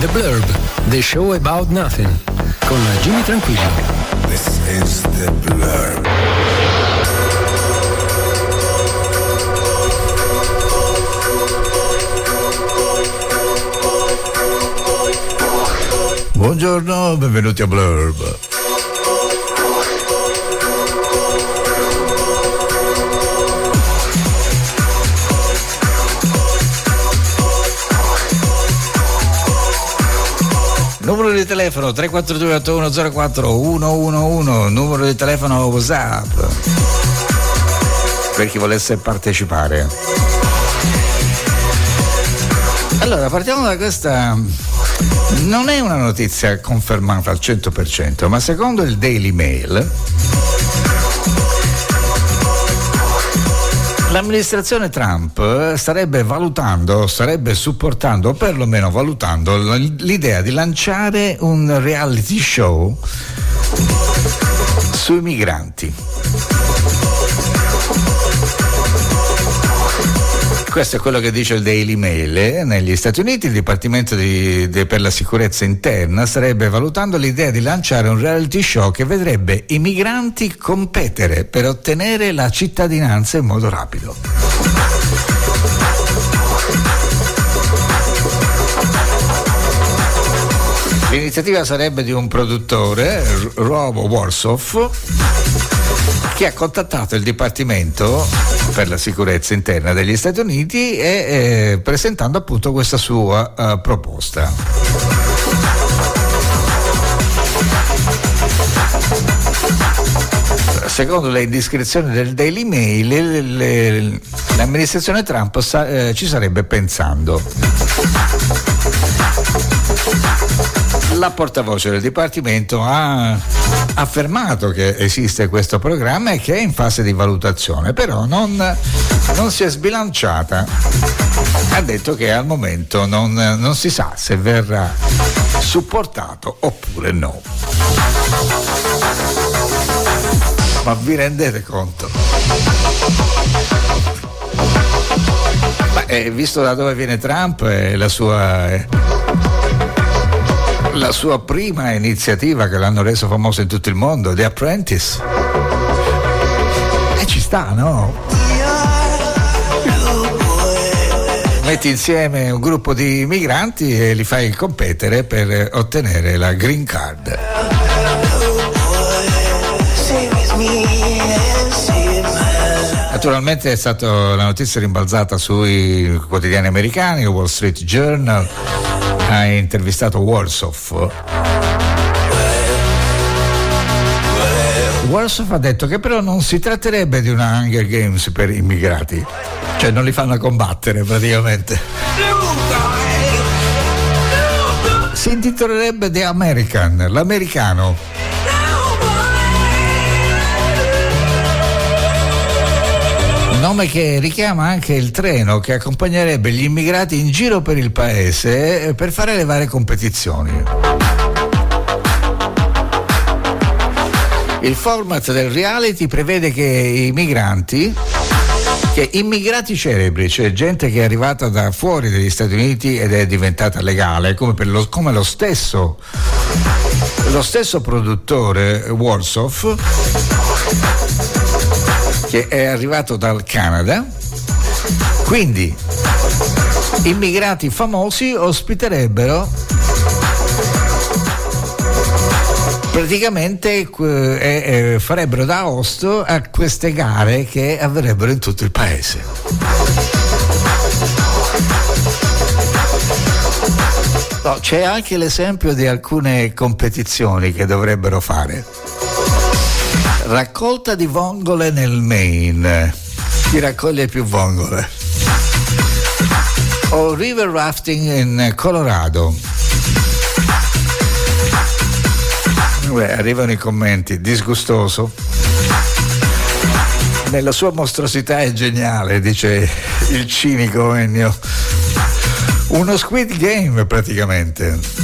Blurb, The Show About Nothing, con Jimmy Tranquillo. This is The Blurb. Buongiorno, benvenuti a Blurb. Numero di telefono 342 8104 111, numero di telefono WhatsApp per chi volesse partecipare. Allora, partiamo da questa. Non è una notizia confermata al 100%, ma secondo il Daily Mail l'amministrazione Trump starebbe supportando, o perlomeno valutando l'idea di lanciare un reality show sui migranti. Questo è quello che dice il Daily Mail. Negli Stati Uniti il Dipartimento per la sicurezza interna starebbe valutando l'idea di lanciare un reality show che vedrebbe i migranti competere per ottenere la cittadinanza in modo rapido. L'iniziativa sarebbe di un produttore, Rob Warsoff, che ha contattato il Dipartimento per la sicurezza interna degli Stati Uniti e presentando appunto questa sua proposta. Secondo le indiscrezioni del Daily Mail, l'amministrazione Trump ci sarebbe pensando. La portavoce del Dipartimento ha affermato che esiste questo programma e che è in fase di valutazione, però non si è sbilanciata. Ha detto che al momento non si sa se verrà supportato oppure no. Ma vi rendete conto? Visto da dove viene Trump, la sua prima iniziativa che l'hanno reso famoso in tutto il mondo, The Apprentice, ci sta, no? Metti insieme un gruppo di migranti e li fai competere per ottenere la green card. Naturalmente è stata la notizia rimbalzata sui quotidiani americani, il Wall Street Journal ha intervistato Warsoff. Warsoff ha detto che però non si tratterebbe di una Hunger Games per immigrati, cioè non li fanno combattere praticamente. Si intitolerebbe The American, l'americano. Nome che richiama anche il treno che accompagnerebbe gli immigrati in giro per il paese per fare le varie competizioni. Il format del reality prevede che immigrati cerebri, cioè gente che è arrivata da fuori dagli Stati Uniti ed è diventata legale, come lo stesso produttore Warsoff, che è arrivato dal Canada. Quindi immigrati famosi ospiterebbero praticamente farebbero da host a queste gare che avverrebbero in tutto il paese. No, c'è anche l'esempio di alcune competizioni che dovrebbero fare. Raccolta di vongole nel Maine, chi raccoglie più vongole, o river rafting in Colorado. Arrivano i commenti: disgustoso, nella sua mostruosità è geniale, dice il cinico Ennio, uno Squid Game praticamente.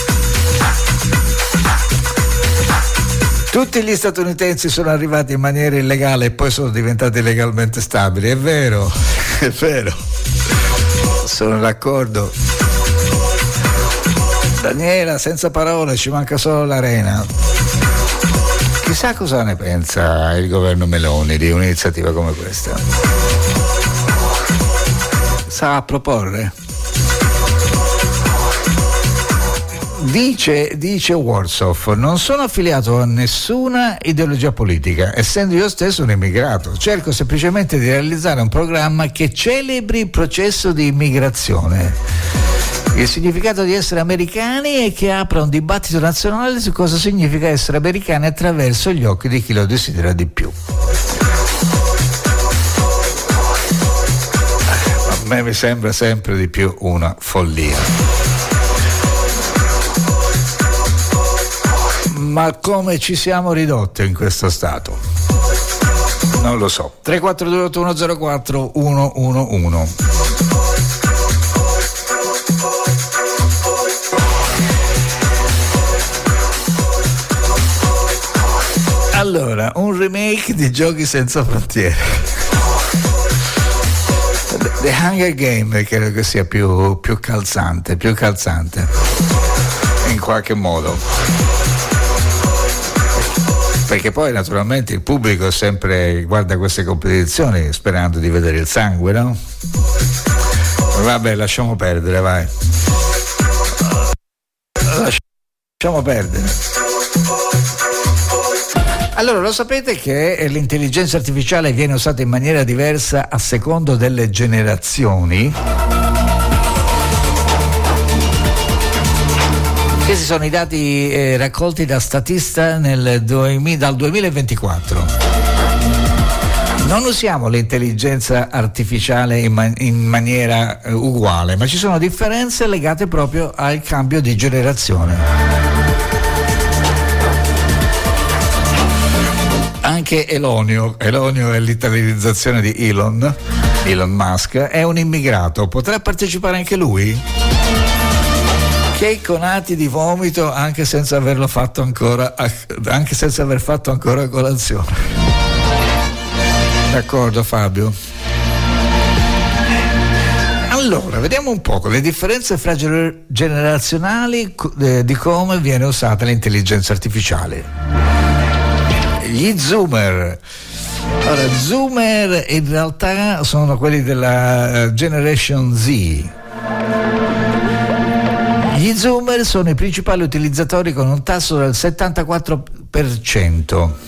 Tutti gli statunitensi sono arrivati in maniera illegale e poi sono diventati legalmente stabili. È vero, sono d'accordo. Daniela, senza parole, ci manca solo l'arena. Chissà cosa ne pensa il governo Meloni di un'iniziativa come questa. Sa proporre? Dice Warsoff, non sono affiliato a nessuna ideologia politica, essendo io stesso un immigrato. Cerco semplicemente di realizzare un programma che celebri il processo di immigrazione, il significato di essere americani, e che apra un dibattito nazionale su cosa significa essere americani attraverso gli occhi di chi lo desidera di più. A me mi sembra sempre di più una follia. Ma come ci siamo ridotti in questo stato? Non lo so. 342-8104-111. Allora, un remake di Giochi senza frontiere. The Hunger Game credo che sia più calzante in qualche modo. Perché poi naturalmente il pubblico sempre guarda queste competizioni sperando di vedere il sangue, no? Vabbè, lasciamo perdere, vai. Lasciamo perdere. Allora, lo sapete che l'intelligenza artificiale viene usata in maniera diversa a secondo delle generazioni? Questi sono i dati raccolti da Statista dal 2024. Non usiamo l'intelligenza artificiale in maniera uguale, ma ci sono differenze legate proprio al cambio di generazione. Anche Elonio è l'italianizzazione di Elon Musk, è un immigrato, potrà partecipare anche lui? Che conati di vomito anche senza aver fatto ancora colazione. D'accordo, Fabio? Allora, vediamo un po' le differenze fra generazionali di come viene usata l'intelligenza artificiale. Gli zoomer. Ora, zoomer in realtà sono quelli della Generation Z. Gli zoomer sono i principali utilizzatori con un tasso del 74%.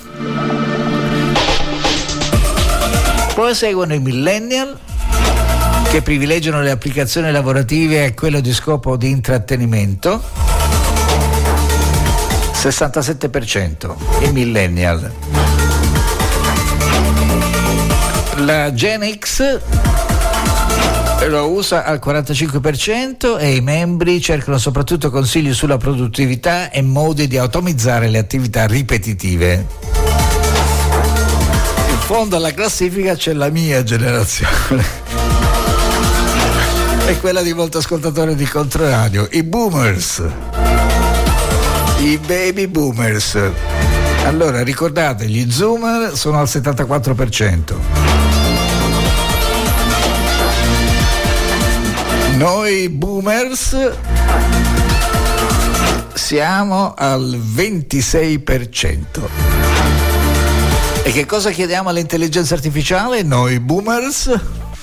Poi seguono i millennial, che privilegiano le applicazioni lavorative e quello di scopo di intrattenimento. 67% i millennial. La Gen X lo usa al 45% e i membri cercano soprattutto consigli sulla produttività e modi di automatizzare le attività ripetitive. In fondo alla classifica c'è la mia generazione e quella di molti ascoltatori di Controradio, i boomers, i baby boomers. Allora ricordate, gli zoomer sono al 74%. Noi boomers siamo al 26%. E che cosa chiediamo all'intelligenza artificiale? Noi boomers?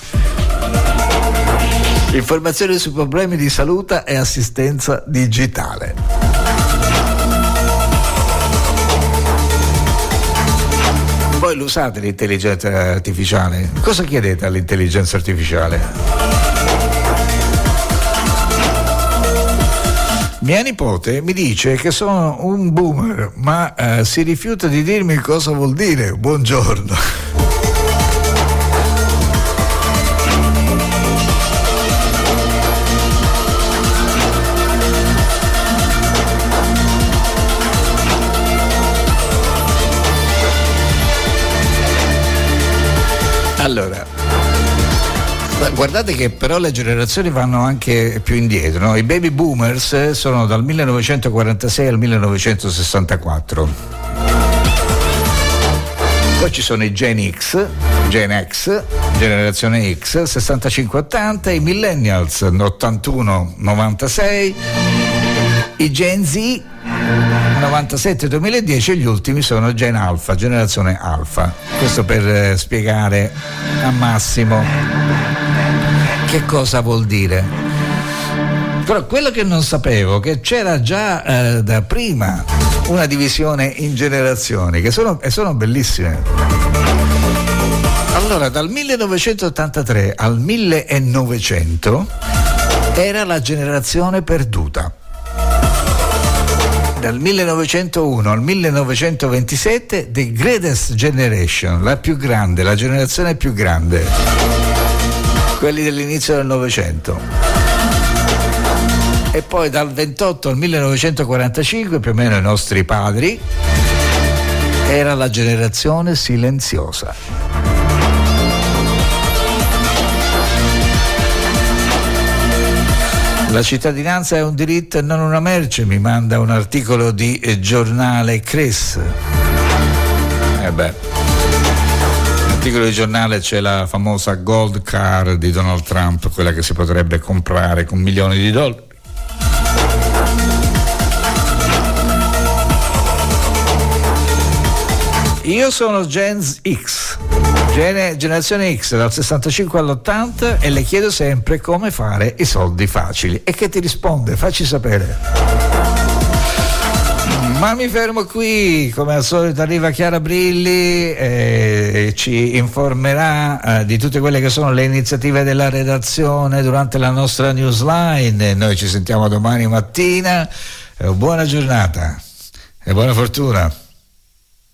Informazioni sui problemi di salute e assistenza digitale. Voi lo usate l'intelligenza artificiale? Cosa chiedete all'intelligenza artificiale? Mia nipote mi dice che sono un boomer, ma si rifiuta di dirmi cosa vuol dire buongiorno. Allora, guardate che però le generazioni vanno anche più indietro, no? I baby boomers sono dal 1946 al 1964. Poi ci sono i Gen X, generazione X, 65-80, i millennials 81-96, i Gen Z 97-2010 e gli ultimi sono Gen Alpha, generazione Alpha. Questo per spiegare a Massimo che cosa vuol dire. Però quello che non sapevo che c'era già da prima una divisione in generazioni che sono bellissime. Allora, dal 1983 al 1900 era la generazione perduta. Dal 1901 al 1927 The Greatest Generation, la più grande, la generazione più grande, quelli dell'inizio del Novecento. E poi dal 28 al 1945, più o meno i nostri padri, era la generazione silenziosa. La cittadinanza è un diritto e non una merce, mi manda un articolo di giornale Chris. L'articolo di giornale c'è la famosa Gold Car di Donald Trump, quella che si potrebbe comprare con milioni di dollari. Io sono Gen X, generazione X, dal 65 all'80, e le chiedo sempre come fare i soldi facili. E che ti risponde? Facci sapere. Ma mi fermo qui, come al solito arriva Chiara Brilli e ci informerà di tutte quelle che sono le iniziative della redazione durante la nostra newsline. Noi ci sentiamo domani mattina, buona giornata e buona fortuna.